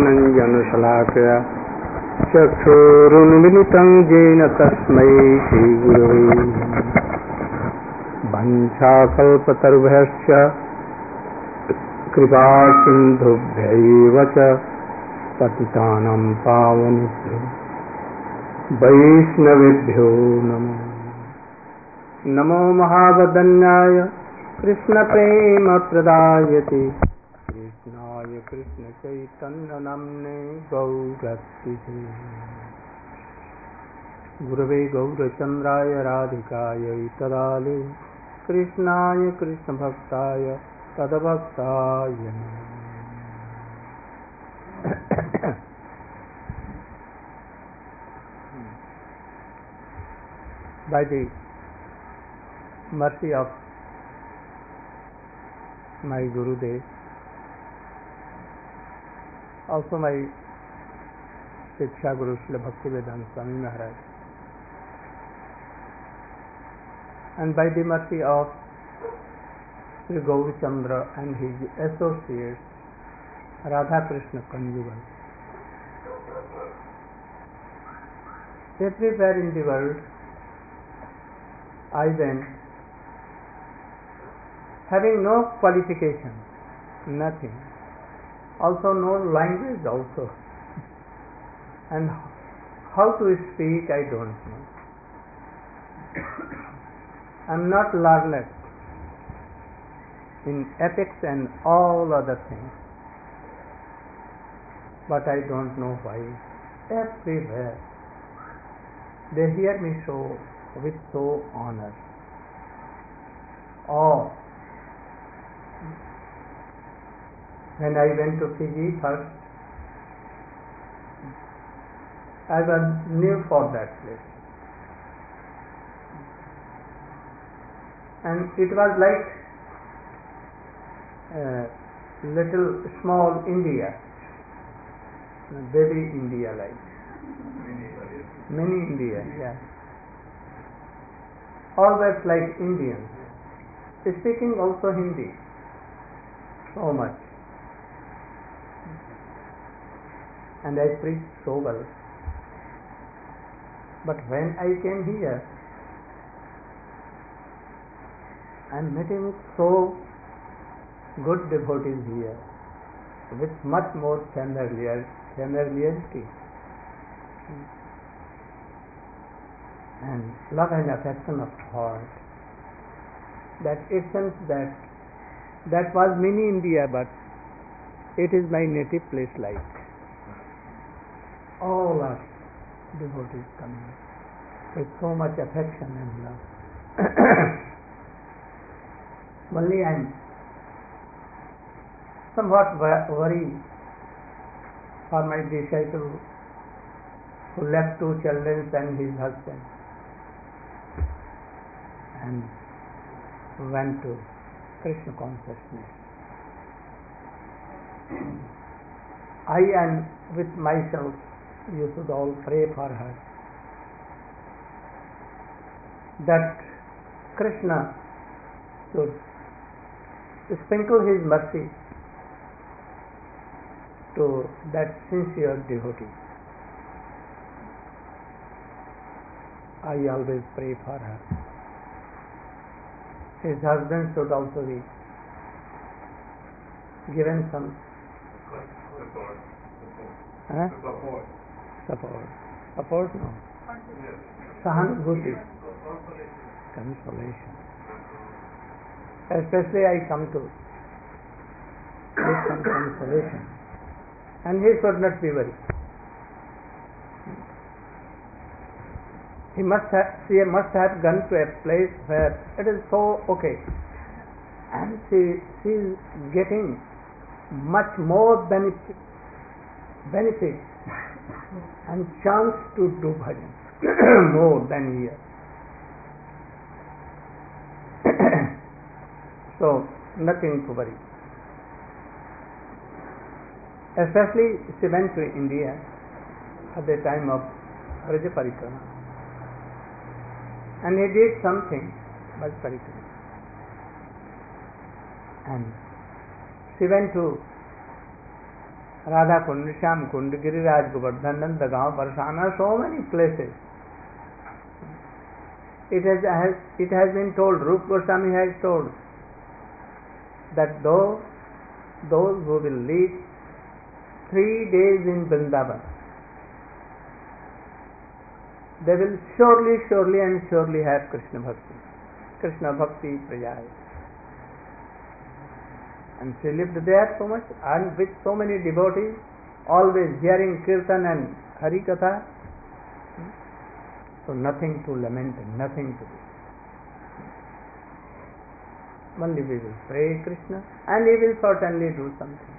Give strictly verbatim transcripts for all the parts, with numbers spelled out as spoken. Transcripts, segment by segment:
ज्ञानाञ्जनशलाकया चक्षुरुन्मिलितं येन तस्मै श्रीगुरवे वञ्चाकल्पतरुभ्यश्च कृपासिन्धुभ्यैव च पतितानां पावनेभ्यो वैष्णवेभ्यो नमो नमो महावदन्याय कृष्णप्रेमप्रदायते कृष्णाय कृष्णचैतन्यनाम्ने गौरक्षिते गुरवे गौरचन्द्राय राधिकायै तदाले कृष्णाय कृष्णभक्ताय तद्भक्ताय नमः। By the mercy of my Gurudev, also my Shiksha Guru Srila Bhaktivedanta Swami Maharaj, and by the mercy of Sri Gaurachandra and his associates, Radha Krishna Conjugal, everywhere in the world, I went, having no qualification, nothing, also no language also, and how to speak I don't know. I am not learned in ethics and all other things, but I don't know why everywhere they hear me so with so honor. Or when I went to Fiji first, I was new for that place, and it was like uh, little small India, baby India, like mini India, yeah. Always like Indians, speaking also Hindi so much, and I preach so well. But when I came here, I am meeting so good devotees here with much more familiar, familiarity and love and affection of heart, that it seems that that was mini India, but it is my native place like. All are devotees coming with so much affection and love. Only I am somewhat worried for my disciple who left two children and his husband and went to Krishna consciousness. I and with myself, you should all pray for her, that Krishna should sprinkle his mercy to that sincere devotee. I always pray for her. His husband should also be given some support. huh? Support. support. Support, no. Yes. Sahanubhuti, consolation. Especially I come to give some consolation, and he should not be worried. He must have, she must have gone to a place where it is so okay, and she, she is getting much more benefit, benefit and chance to do bhajan more than here. So nothing to worry. Especially she went to India at the time of Braja Parikrama, and he did something Braja Parikrama, and she went to Radha Kund, Shyam Kund, Giriraj Govardhan, Nandagaon, Barsana, so many places. It has, has it has been told, Rupa Goswami has told, that those, those who will live three days in Vrindavan, they will surely, surely and surely have Krishna Bhakti. Krishna Bhakti Prajai. And she lived there so much, and with so many devotees, always hearing Kirtan and Hari Katha. So nothing to lament and nothing to do. Only we will pray Krishna, and he will certainly do something.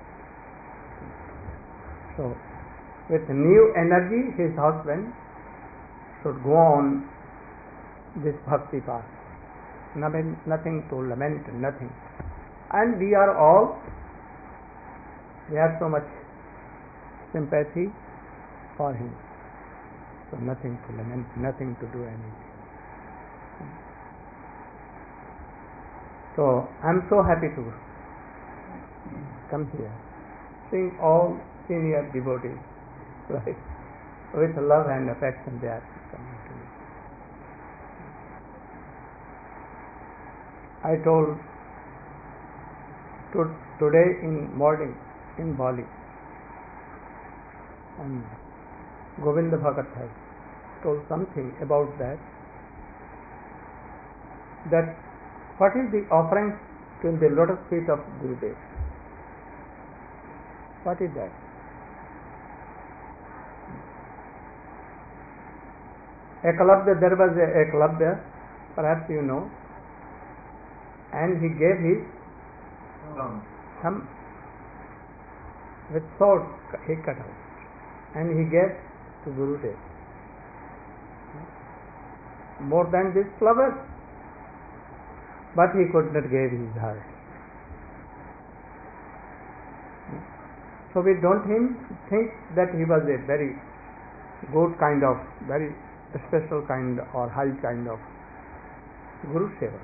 So, with new energy, his husband should go on this bhakti path. Nothing, nothing to lament, nothing. And we are all, we have so much sympathy for him. So nothing to lament, nothing to do anything. So I'm so happy to come here, seeing all senior devotees, right? With love and affection they are coming to me. I told to, today in morning in Bali, and Govinda Bhagat has told something about that, that what is the offering to the lotus feet of Gurudev? What is that? Ekalabya, there was a Ekalabya, perhaps you know, and he gave his Thumb. thumb with sword, he cut out, and he gave to Gurudev. More than this flower, but he could not give his heart. So we don't him think that he was a very good kind of, very special kind or high kind of Guru Seva.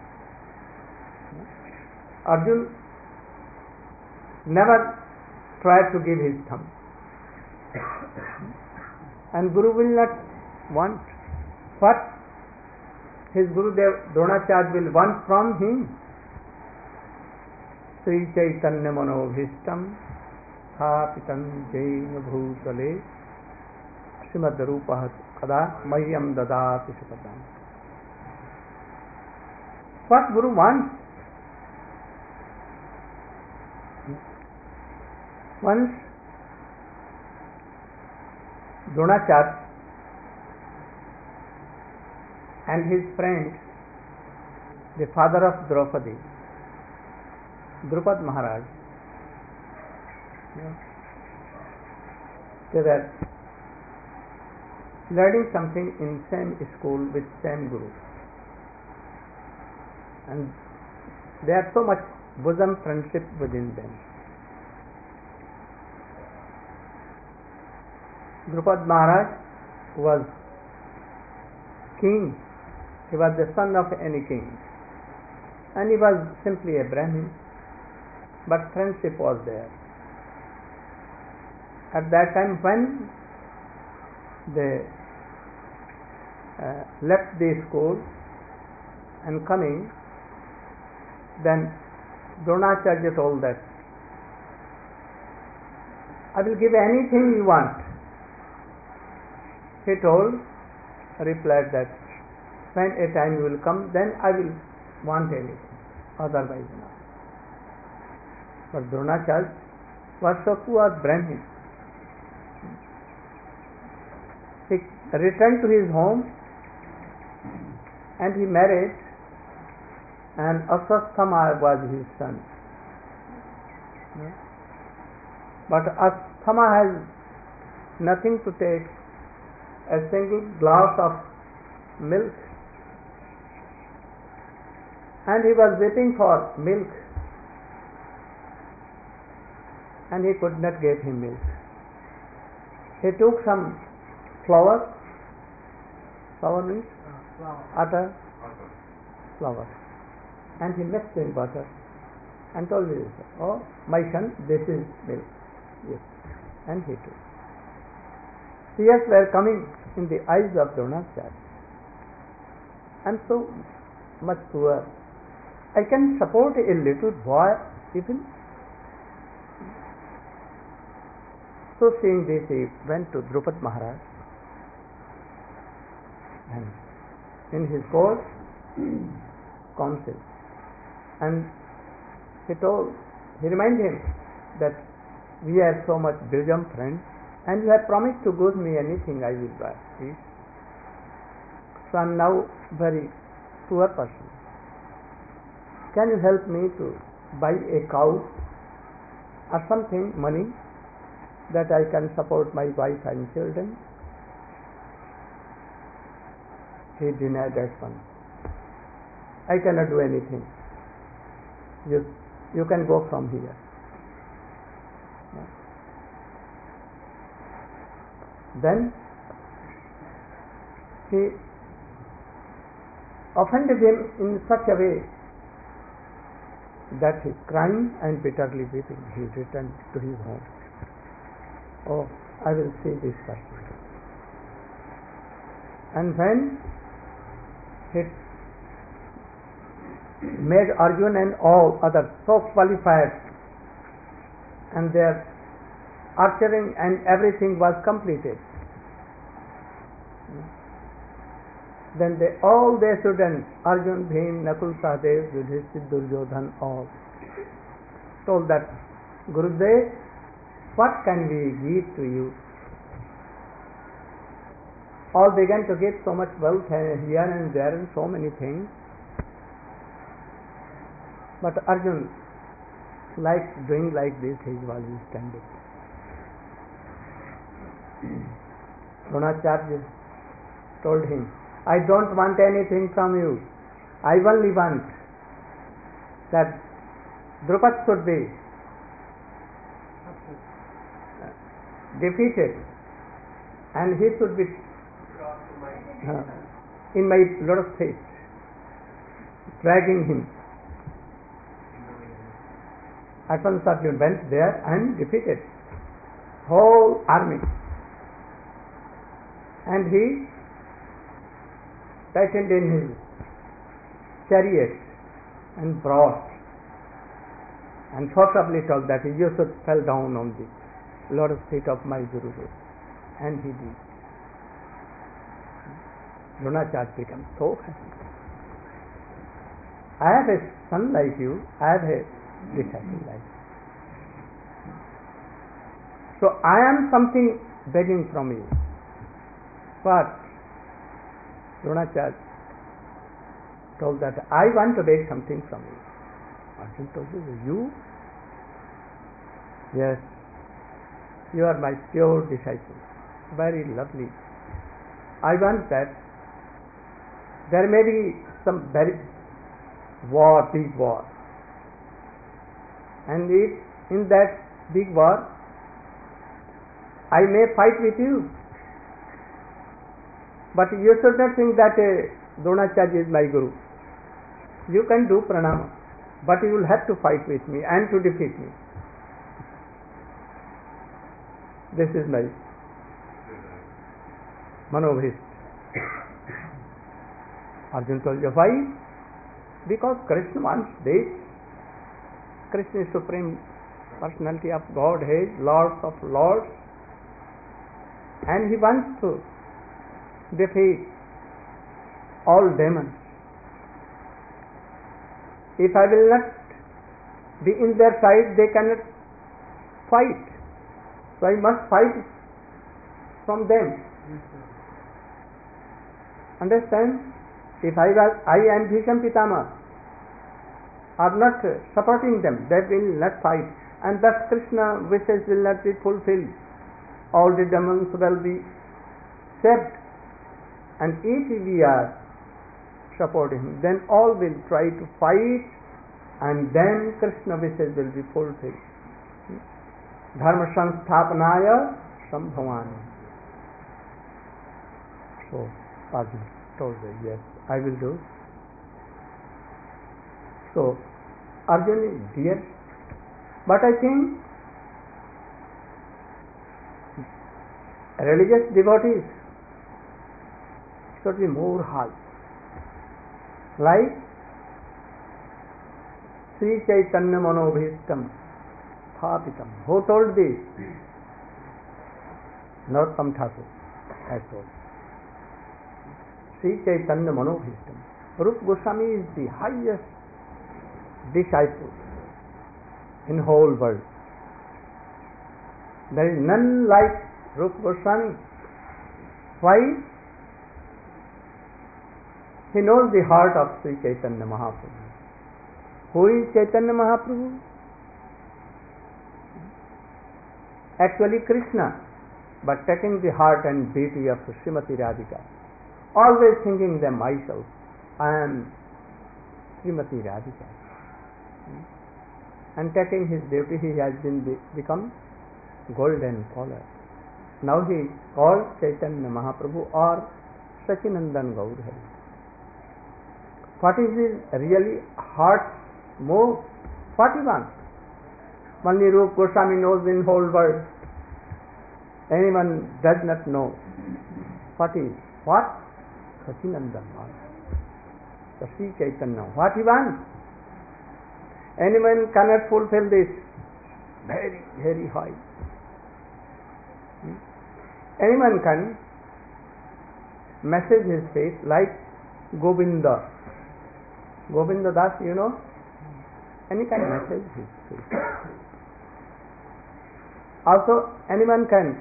Arjun never tried to give his thumb, and Guru will not want what his Gurudev Dronacharya will want from him. Sri Chaitanya Manobhishtam Thapitam Jaina Bhutale Srimad Rupa Kada Mahyam Dadati Supadam. What Guru wants? Once Dronacharya and his friend, the father of Draupadi, Drupad Maharaj, they were learning something in same school with same Guru, and they had so much bosom friendship within them. Drupad Maharaj was king. He was the son of any king, and he was simply a Brahmin, but friendship was there. At that time when they uh, left the school and coming, then Dronacharya told that, I will give anything you want. He told, replied that, when a time will come, then I will want anything, otherwise not. But Dronacharya was so poor Brahmin. He returned to his home and he married, and Aswatthama was his son. But Aswatthama has nothing to take, a single glass of milk, and he was waiting for milk, and he could not give him milk. He took some flour, flour means utter flour, and he mixed in butter and told him, oh my son, this is milk. Yes. And he too. Tears were coming in the eyes of Dronacharya. I am so much poor. I can support a little boy even. So seeing this, he went to Drupad Maharaj, and in his court council, and he told, he reminded him that we are so much bosom friends, and you have promised to give me anything, I will buy. Please. So I am now very poor person. Can you help me to buy a cow or something, money, that I can support my wife and children? He denied at once. I cannot do anything. You, you can go from here. Then he offended him in such a way that he crying and bitterly weeping, he returned to his home. Oh, I will see this person. And when he made Arjuna and all others so qualified, and their archery and everything was completed, then they all their students, Arjun, Bhim, Nakul, Sahadev, Yudhishthir, Duryodhan, all told that, Gurudev, what can we give to you? All began to get so much wealth here and there and so many things. But Arjun, like doing like this, he was standing. Dronacharya told him, I don't want anything from you. I only want that Drupad should be defeated, and he should be uh, in my lotus feet, dragging him. At once Arjuna went there and defeated whole army, and he tightened in his chariot and brought, and forcibly told that you should fall down on the lotus feet of my Gurudev, and he did. Dronacharya became so happy. I have a son like you, I have a disciple like you. So I am something begging from you. But Dronacharya told that I want to beg something from you. Arjuna told you, you? Yes, you are my pure disciple, very lovely. I want that there may be some very war, big war, and if in that big war I may fight with you, but you should not think that uh, Dronacharya is my Guru. You can do pranama, but you will have to fight with me and to defeat me. This is my manobhist. Arjuna told you, why? Because Krishna wants this. Krishna is Supreme Personality of Godhead, Lord of Lords, and he wants to defeat all demons. If I will not be in their side, they cannot fight. So I must fight from them. Understand? If I was, I and Bhisham Pitama are not supporting them, they will not fight, and thus Krishna wishes will not be fulfilled. All the demons will be saved, and if we are supporting him, then all will try to fight, and then Krishna wishes will be fulfilled. Dharma samsthapanaya sambhavani. So Arjuna told her, yes, I will do. So Arjuna is dear, but I think religious devotees should be more high. Like Sri Chaitanya Manobhishtam Sthapitam. Who told this? Narottam Thakur has told. Sri Chaitanya Manobhishtam. Rupa Goswami is the highest disciple in whole world. There is none like Rupa Goswami. Why? He knows the heart of Sri Chaitanya Mahaprabhu. Who is Chaitanya Mahaprabhu? Actually Krishna, but taking the heart and beauty of Srimati Radhika. Always thinking that myself, I am Srimati Radhika. And taking his beauty, he has been be- become golden color. Now he is called Chaitanya Mahaprabhu or Sachinandan Gaur. What is his really heart move? What he wants? Only Rupa Goswami knows in whole world. Anyone does not know. What is? What? Sachinandan Gaur. So Sri Chaitanya. What he wants? Anyone cannot fulfill this. Very, very high. Anyone can message his face like Govinda. Govinda Das, you know? Any can message his face. Also, anyone can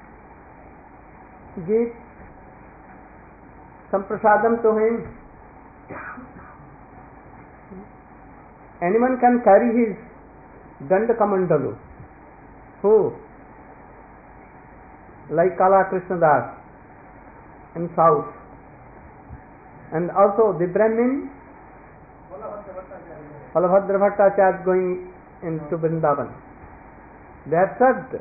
give some prasadam to him. Anyone can carry his Danda Kamandalu. Who? Like Kala Krishna Das in south. And also the Brahmin Balabhadra Bhattacharya going into Vrindavan. They have served.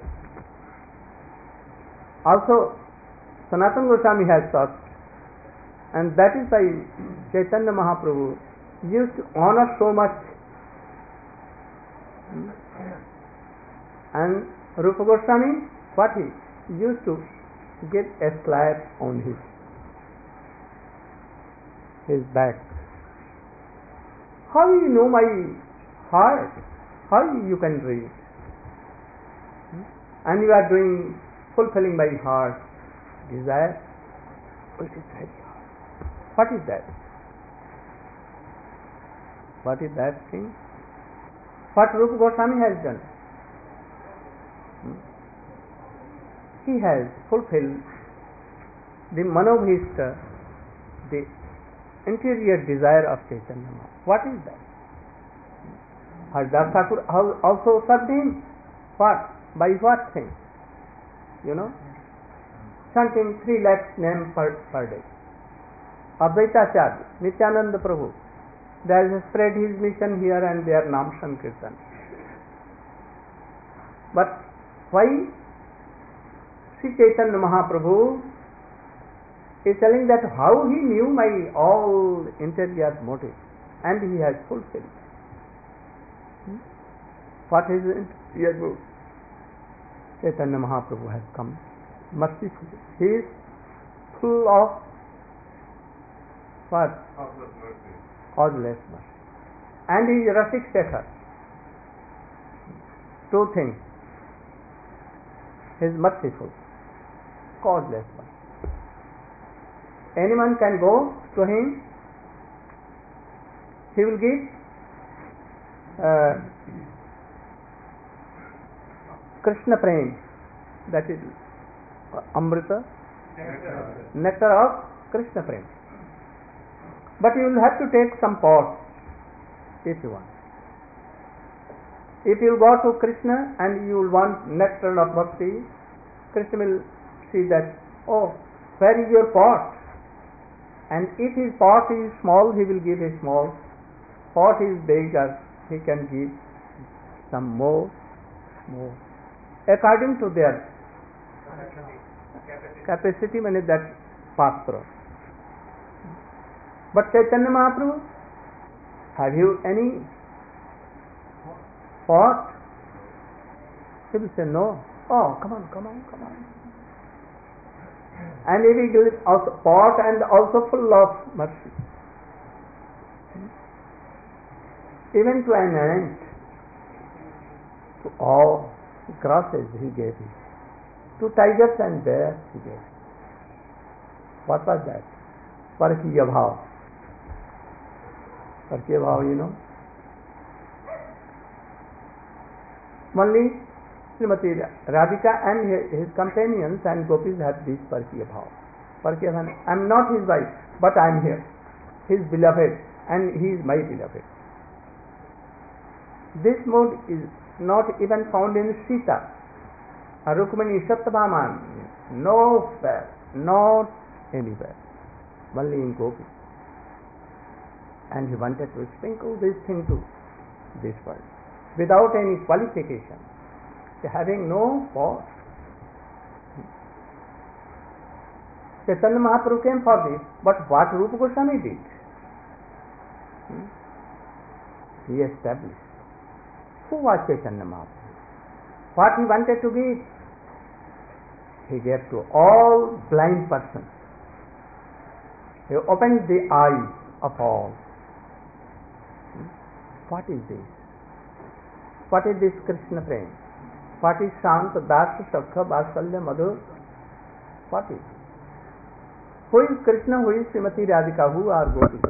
Also Sanatana Goswami has served. And that is why Chaitanya Mahaprabhu used to honor so much. And Rupa Goswami, what he used to get a slap on his his back. How you know my heart? How you can read? And you are doing, fulfilling my heart desire. It is very hard. What is that? What is that thing? What Rupa Goswami has done? He has fulfilled the Manobhishta, the interior desire of Chaitanya Mahaprabhu. What is that? Haridas Thakur also served him. What? By what thing? You know? Chanting three lakhs names per, per day. Advaita Acharya, Nityananda Prabhu, they have spread his mission here and there, Nam Sankirtan. But why Sri Chaitanya Mahaprabhu is telling that how he knew my all interior motive and he has fulfilled. Hmm? What is the interior motive? Chaitanya Mahaprabhu has come mercifully. He is full of what? Causeless mercy. Causeless mercy. And he is Rasik Shekhar. Two things. He is merciful, causeless mercy. Anyone can go to him, he will give uh, Krishna Prem, that is Amrita, nectar of Krishna Prem. But you will have to take some pot if you want. If you go to Krishna and you will want nectar of bhakti, Krishna will see that, oh, where is your pot? And if his pot is small, he will give a small. Pot is bigger, he can give some more, more. According to their capacity, means that patra. But Chaitanya Mahaprabhu, have you any pot? He will say, no. Oh, come on, come on, come on. And He will give also pot and also full of mercy. Even to an ant, to all grasses He gave it. To tigers and bears He gave it. What was that? Parkiya bhav. Parkiya bhav, you know. Only Srimati Radhika and his companions and gopis have this Parkiya bhav. Parkiya bhav, I am not his wife, but I am here, his beloved, and he is my beloved. This mode is not even found in Sita, Rukmini, Satyabhama, nowhere, not anywhere, only in Gopi. And he wanted to sprinkle this thing to this world without any qualification, having no fault. Chaitanya Mahaprabhu came for this, but what Rupa Goswami did? Hmm? He established. Who was Chaitanya Mahaprabhu? What he wanted to give, he gave to all blind persons. He opened the eyes of all. Hmm? What is this? What is this Krishna Prem? What is Shanta, Dasa, Sakha, Vasalya, Madhur? What is it? Who is Krishna? Who is Srimati Radhika? Who are Gopis?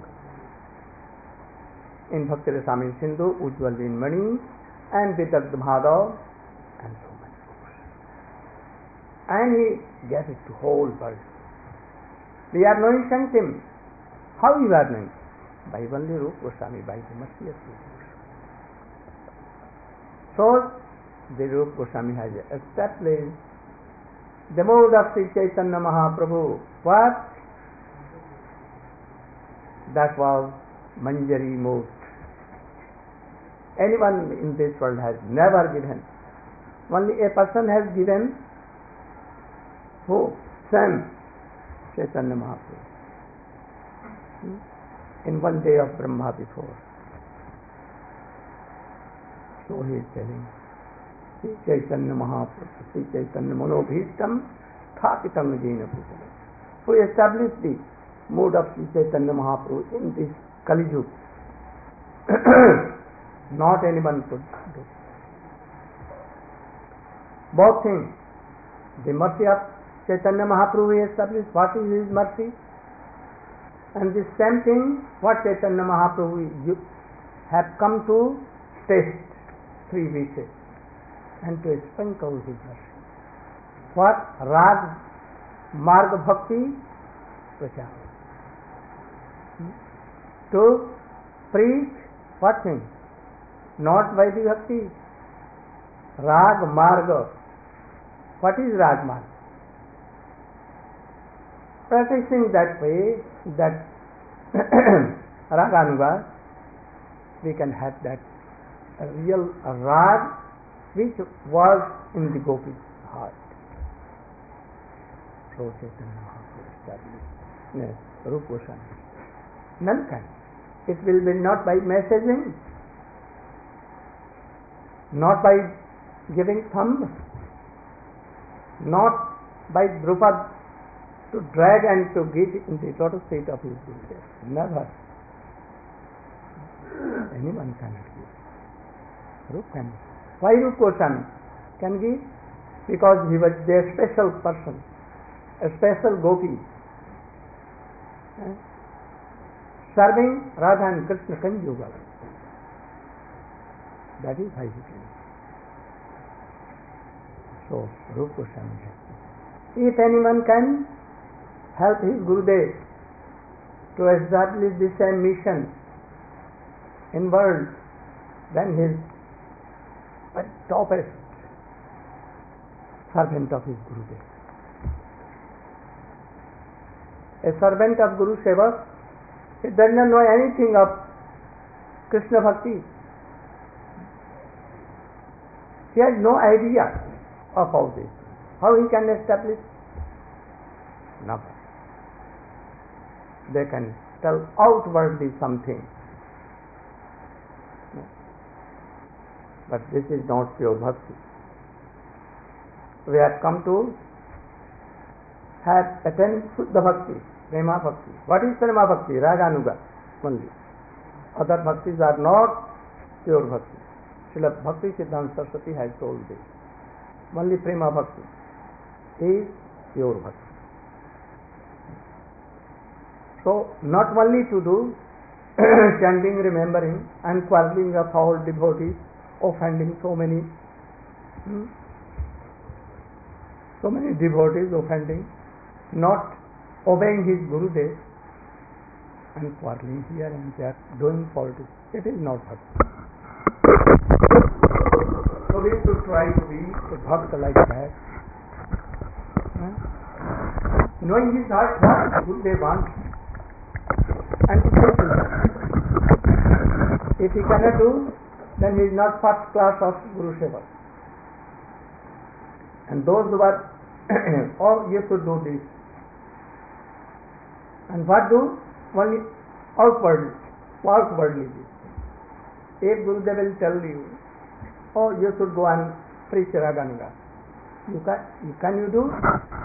In Bhakti Rasamrita Sindhu, Ujjwal Mani, and Vidagdha Madhav, and so much more. And he gave it to whole world. We are knowing Sanktim. How you are knowing? By only Rupa Goswami, by the mercy of Rupa Goswami. So, the Rupa Goswami has established the mode of Sri Chaitanya Mahaprabhu. What? That was Manjari mode. Anyone in this world has never given. Only a person has given. Who? Son Chaitanya Mahaprabhu. Hmm? In one day of Brahma before. So he is telling. Sri Chaitanya Mahaprabhu, Sri Chaitanya Manobhishtam, Thapitam Jena Bhutanam. Who established the mode of Sri Chaitanya Mahaprabhu in this Kali Yuga. Not anyone could do. Both things. The mercy of Chaitanya Mahaprabhu he established. What is his mercy? And the same thing, what Chaitanya Mahaprabhu you have come to taste three wishes and to sprinkle his mercy. What? Rag, Marga Bhakti, Prachar. To preach what thing? Not Vaidhi Bhakti. Rag, Marga. What is Rag, Marga? Practicing that way, that Raganuga, we can have that real Rag which was in the Gopi's heart. So Chaitanya Mahaprabhu established. Yes, Rupa Goswami. None can. It will be not by messaging, not by giving thumb, not by Drupad to drag and to get in the lotus feet of his Gurudev. Never. Anyone cannot give. Rupa can. Why Rupa Goswami can give? Because he was their special person, a special gopi, eh? serving Radha and Krishna Kanjuga. That is why he can. So Rupa Goswami has. If anyone can help his Gurudev to establish the same mission in world, then he is the topest servant of his Gurudev. A servant of Guru Seva, he does not know anything of Krishna Bhakti. He has no idea of all this. How he can establish? Nothing. They can tell outwardly something. But this is not pure bhakti. We have come to has attained Shuddha Bhakti, Prema Bhakti. What is Prema Bhakti? Raganuga only. Other bhaktis are not pure bhakti. Srila Bhakti Siddhanta Saraswati has told this. Only Prema Bhakti is pure bhakti. So, not only to do chanting, remembering, and quarreling of all devotees, offending so many, hmm, so many devotees, offending, not obeying his Gurudev, and quarreling here and there, doing politics. It is not bhakti. So we should try to be a bhakta like that. Hmm? Knowing his heart what Gurudev wants, and to fulfill that. If he cannot do, then he is not first class of Guru Seva. And those who are, oh, you should do this. And what do? Only outwardly, outwardly this. If Gurudev will tell you, oh, you should go and preach Raganuga, you can, you, can you do?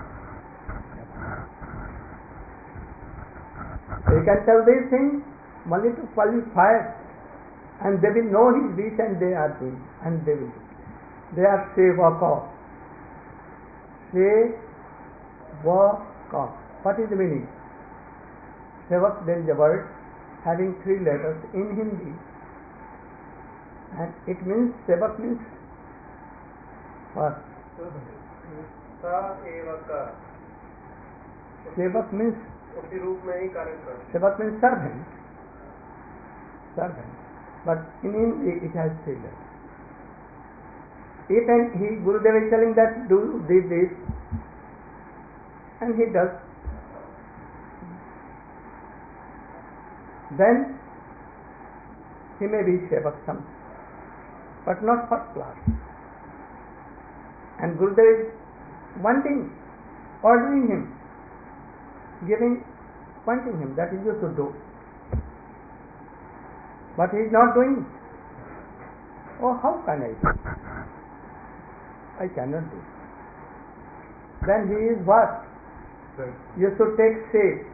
So you can tell these things only to qualify, and they will know his wish and they are doing, and they will do. They are sevaka. Sevaka. What is the meaning? Sevak, there is a word having three letters in Hindi, and it means, sevak means what? Sevak means, sevak means servant. Servant. But in Hindi it has three letters. If and he, Gurudev is telling that do this, this, and he does, then he may be sevak some, but not first class. And Gurudev is wanting, ordering him, giving, wanting him that he used to do. But he is not doing. Oh, how can I do? I cannot do. Then he is what? You should take say.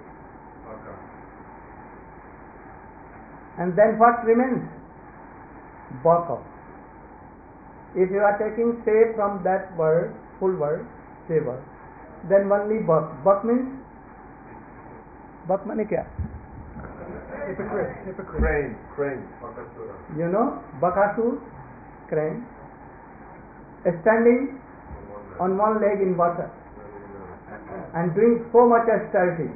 And then what remains? Baka. If you are taking say from that word, full word, say word, then only bak. Bak means? Bak means kya? Hypocrite. Hypocrite. Crane. Crane. You know, Bakasur, crane, standing on one leg in water and doing so much austerity.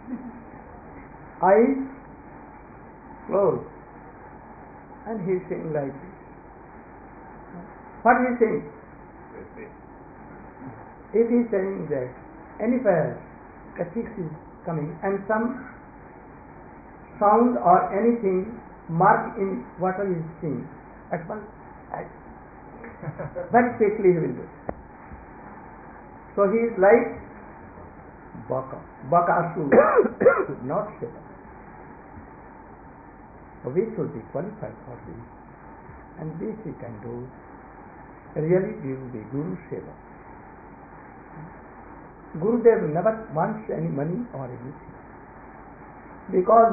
Eyes closed. And he is saying like this. What he is saying? If he is saying that anywhere a fix is coming and some sound or anything marked in water is seen, at once, very quickly he will do it. So he is like Baka, Bakasur, not Shiva. So we should be qualified for this, and this we can do. Really, we will be Guru Seva. Gurudev never wants any money or anything, because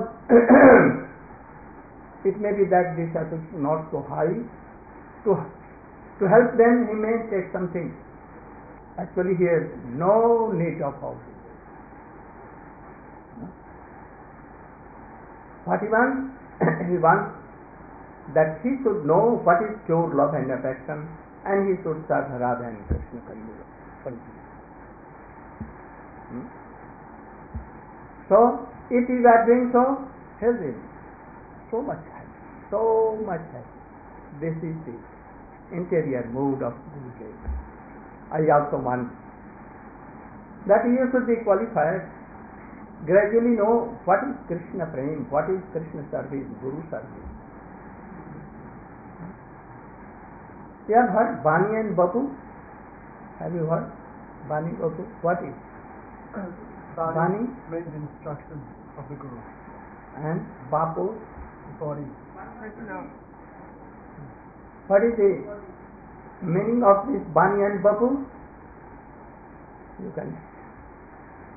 it may be that this is not so high. To, to help them, he may take something. Actually, he has no need of all this. What he wants? He wants that he should know what is pure love and affection, and he should serve Radha and Krishna continuously. Hmm? So, if you are doing so, help him. So much happy, so much happy. This is the interior mood of Gurudev. I also want that you should be qualified, gradually know what is Krishna Prem, what is Krishna service, Guru service. You have heard Bani and Bapu? Have you heard? Bani, Bapu? What is? Bani means instruction of the Guru. And Bapu? Body. What is the meaning of this Bani and Bapu? You can.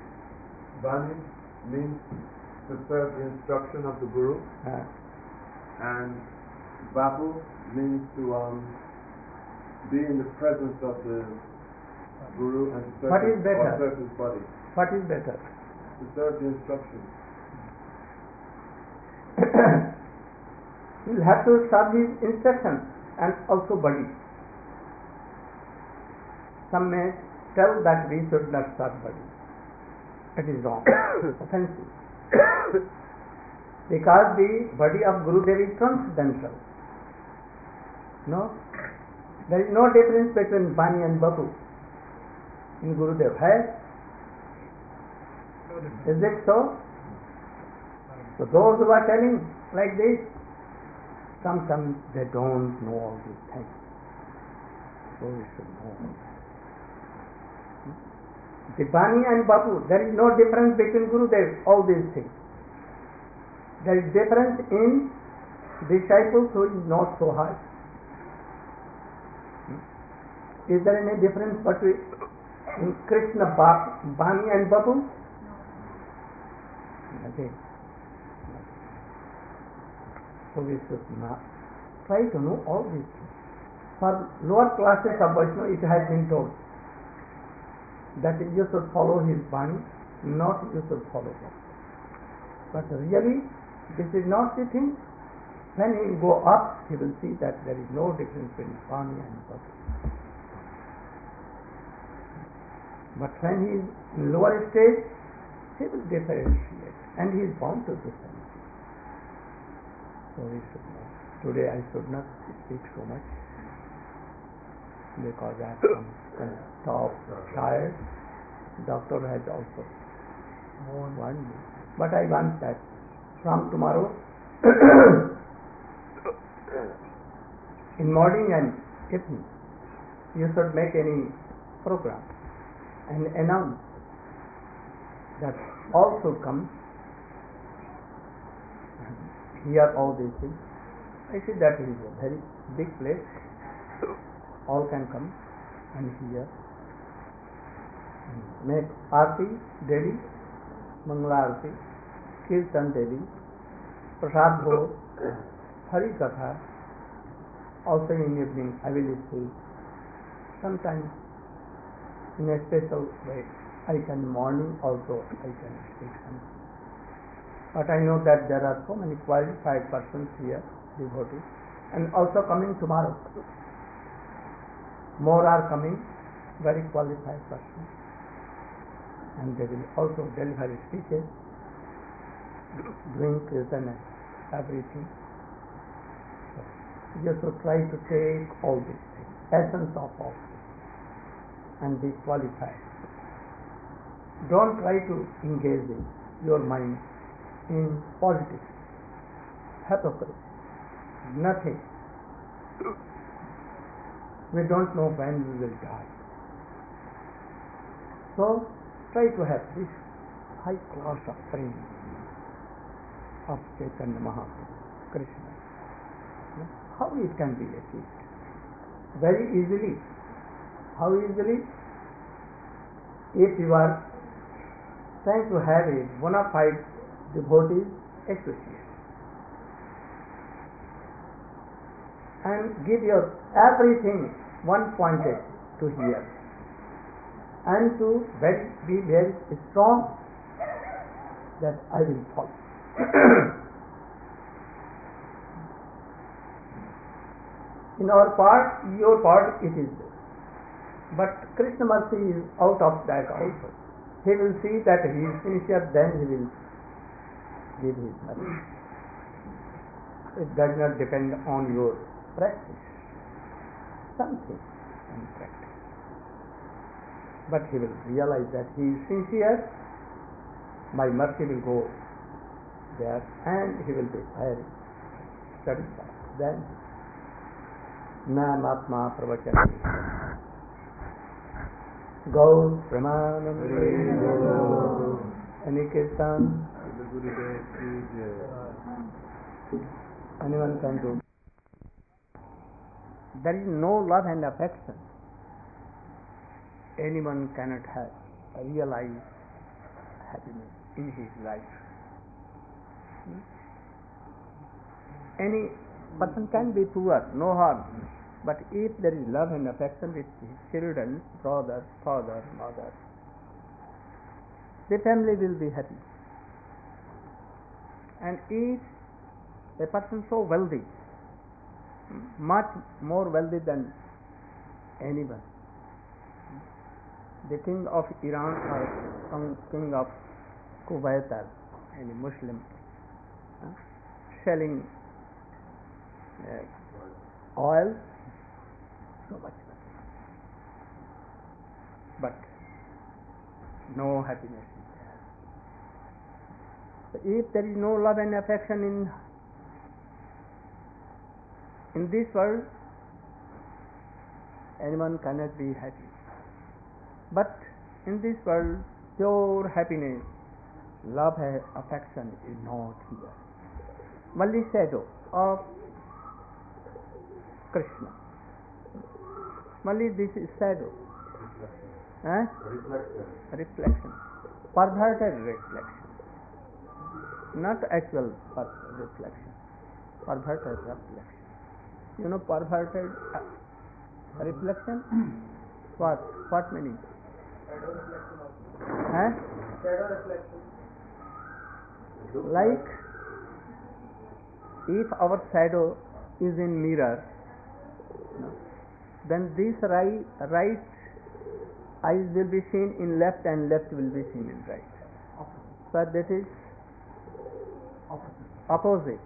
Bani means to serve the instruction of the Guru, Uh, and Bapu means to um, be in the presence of the Guru and to serve, What his, is better? or serve his body. what is better? To serve the instruction. You will have to serve his instructions and also body. Some may tell that we should not serve body. It is wrong, offensive. Because the body of Gurudev is transcendental. No? There is no difference between Bani and Bapu in Gurudev. Hai? Is it so? So those who are telling like this, sometimes they don't know all these things. So we should know. The Bani and Bapu, there is no difference between Gurudev, all these things. There is difference in disciples who is not so high. Is there any difference between in Krishna, Bani and Bapu? Nothing. So we should not try to know all these things. For lower classes of Vaishnava, it has been told that you should follow his Bani, not you should follow him. But really, this is not the thing. When he will go up, he will see that there is no difference between Bani and Bapu. But when he is in lower stage, he will differentiate, and he is bound to differentiate. So we should know. Today I should not speak so much because I have come top tired. Doctor has also warned me. But I want that from tomorrow in morning and evening you should make any program and announce that all should come hear all these things. I see that is a very big place. All can come and hear. Make Aarti daily, Mangala Aarti, Kirtan daily, Prasad Bhog, Hari Katha. Also in evening I will speak. Sometimes in a special way. I can morning also I can speak something. But I know that there are so many qualified persons here, devotees, and also coming tomorrow. More are coming, very qualified persons, and they will also deliver speeches, doing kirtan and everything. So you should try to take all these things, essence of all, and be qualified. Don't try to engage in your mind in politics, hypocrisy, nothing. We don't know when we will die. So try to have this high class of praying of Chaitanya Mahaprabhu, Krishna. How it can be achieved? Very easily. How easily? If you are trying to have a bona fide devotee associate and give your everything one pointed to hear and to very, be very strong that I will follow. In our part, your part it is there. But Krishna mercy is out of that also. He will see that he is sincere, then he will give his mercy. It does not depend on your practice. Something in practice. But he will realize that he is sincere, my mercy will go there and he will be very satisfied. Then Nam Atma Pravachan Gaur Pramanam Any Kirtan? Anyone can do. There is no love and affection. Anyone cannot have realize happiness in his life. Hmm? Any person can be poor, no harm, but if there is love and affection with his children, brother, father, mother, the family will be happy. And if a person so wealthy, much more wealthy than anyone, the king of Iran or some king of Kuwait or any Muslim, uh, selling uh, oil, so much money, but no happiness is there. So if there is no love and affection in in this world, anyone cannot be happy. But in this world, pure happiness, love and affection is not here. Only shadow of Krishna. Only this is shadow. Eh? Reflection. Reflection. Perverted reflection. Not actual per- reflection. Perverted reflection. You know perverted uh, reflection? What? What meaning? Shadow reflection also. Huh? Shadow reflection. Like if our shadow is in mirror, no, then this right, right eyes will be seen in left and left will be seen in right. So that is opposite.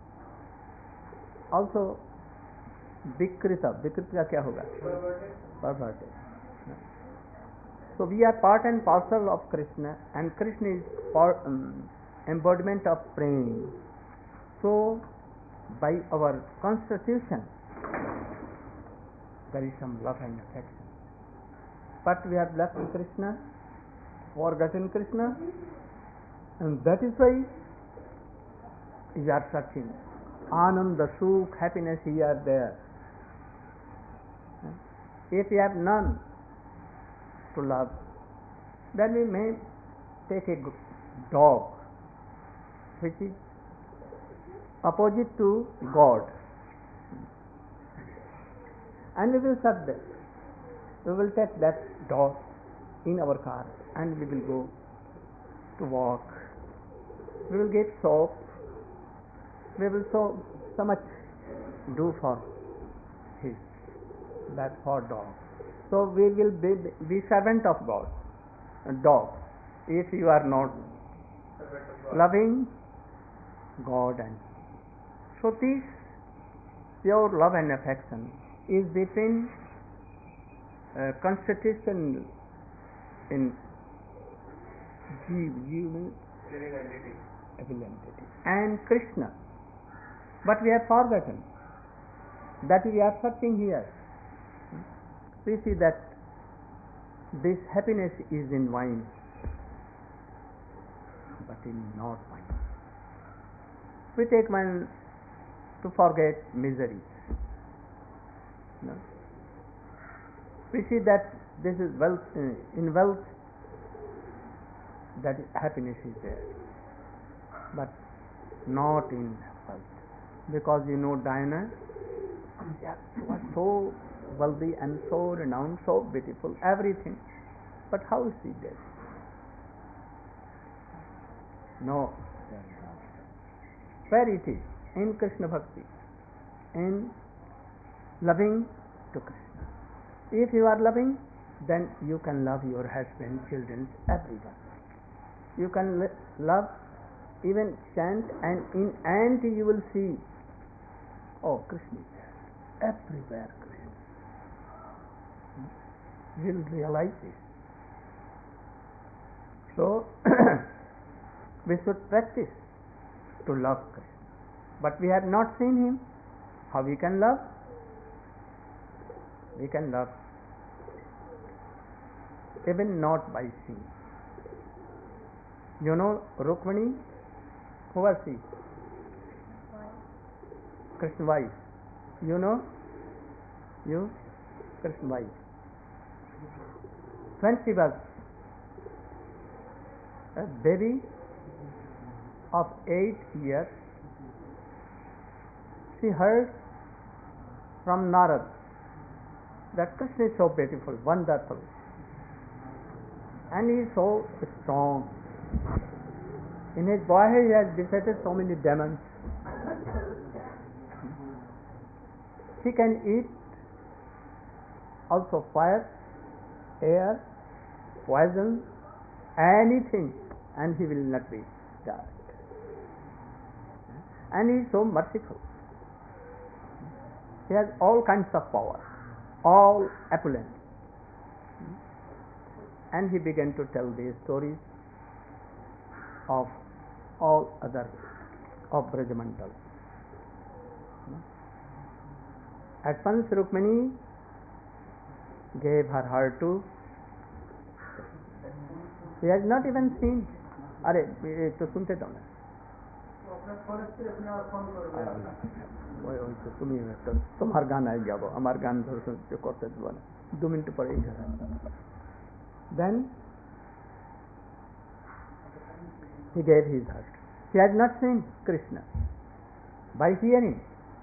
Also vikrita. Vikrita क्या होगा? Perverted. So we are part and parcel of Krishna, and Krishna is part, um, embodiment of praying. So by our constitution there is some love and affection, but we have left Krishna, forgotten Krishna, and that is why we are searching Ananda, Sukh, happiness here, there. If we have none to love, then we may take a dog which is opposite to God, and we will serve that. We will take that dog in our car and we will go to walk. We will get soap. We will so, so much do for his that for dog. So we will be, be servant of God, a dog, if you are not loving God. And so this pure love and affection is between uh, constitution in Jeev, Jeev means living entity, and Krishna. But we have forgotten that we are searching here. We see that this happiness is in wine, but in not wine. We take wine to forget miseries. No? We see that this is wealth, uh, in wealth, that happiness is there, but not in wealth. Because you know Diana, she was so wealthy and so renowned, so beautiful, everything. But how is she dead? No. Where it is? In Krishna Bhakti, in loving to Krishna. If you are loving, then you can love your husband, children, everyone. You can love even chant, and in ant you will see, oh, Krishna is there. Everywhere Krishna. You will realize this. So, we should practice to love Krishna. But we have not seen him. How we can love? We can love even not by seeing. You know Rukmani? Who was she? Krishna wife. You know? You? Krishna wife. When she was a baby of eight years, she heard from Narad that Krishna is so beautiful, wonderful, and he is so strong. In his boyhood he has defeated so many demons. He can eat also fire, air, poison, anything, and he will not be died. And he is so merciful. He has all kinds of power, all opulence. And he began to tell the stories of all other of Brajamandal. At once Rukmini gave her heart to. He has not even seen. अरे ये तो सुनते तो ना वही वही तो सुनिए तो तुम्हार गान आ गया वो हमार गान थोड़ा सुन जो करते तो ना दो मिनट पर एक then he gave his heart. He has not seen Krishna. By hearing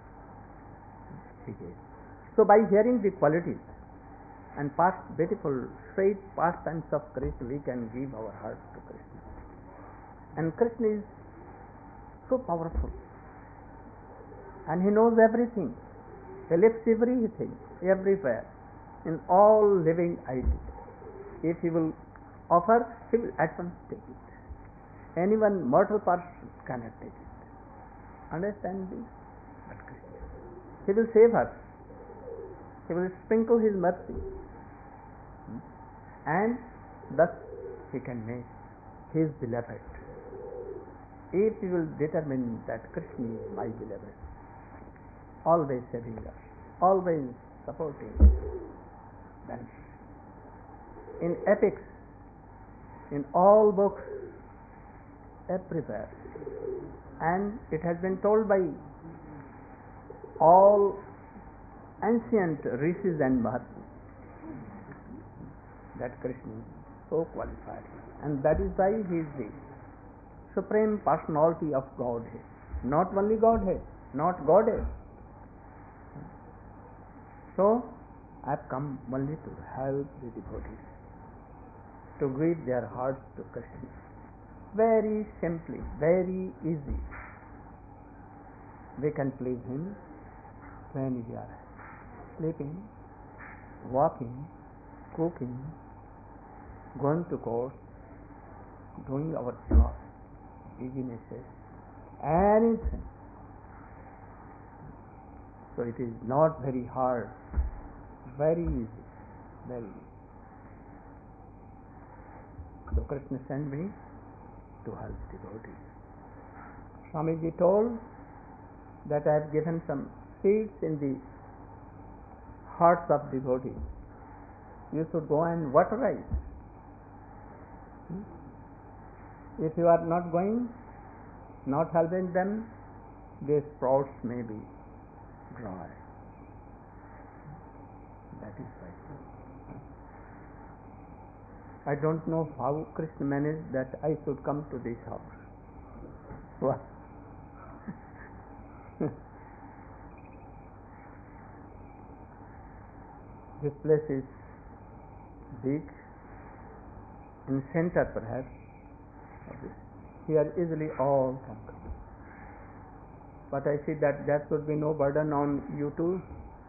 he gave. So by hearing the qualities and past beautiful sweet pastimes of Krishna, we can give our heart to Krishna. And Krishna is so powerful, and he knows everything. He lives everything, everywhere, in all living entities. If he will offer, he will at once take it. Anyone mortal person cannot take it. Understand this? But Krishna, he will save us. He will sprinkle his mercy, and thus he can make his beloved. If he will determine that Krishna is my beloved, always saving us, always supporting us, then in epics, in all books, everywhere, and it has been told by all ancient rishis and mahatmas that Krishna is so qualified, and that is why he is the supreme personality of Godhead. Not only Godhead, not Goddess. So I have come only to help the devotees to give their hearts to Krishna. Very simply, very easy. We can please him when we are sleeping, walking, cooking, going to court, doing our job, businesses, anything. So it is not very hard, very easy, very easy. So Krishna sent me to help devotees. Swamiji told that I have given some seeds in the hearts of devotees. You should go and waterize. If you are not going, not helping them, their sprouts may be dry. That is why. I don't know how Krishna managed that I should come to this house. What? This place is big, in center perhaps. Here easily all can come. But I see that there should be no burden on you too.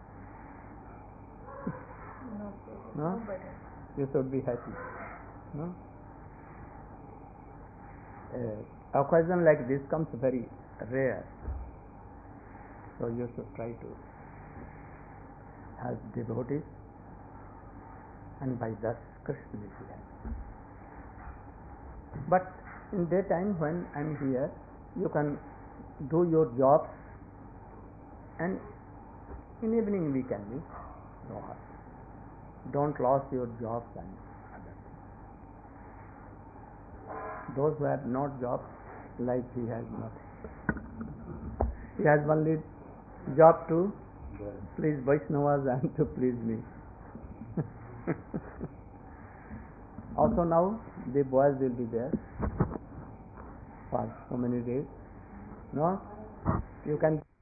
No, No? no burden. You should be happy. No? Uh, occasion like this comes very rare. So you should try to help devotees, and by that Krishna will be happy. But in daytime when I am here, you can do your jobs, and in evening we can meet. No harm. Don't lose your jobs and other things. Those who have not jobs, like he has nothing. He has only job to please Vaishnavas and to please me. Also now the boys will be there. for so many days. No, you can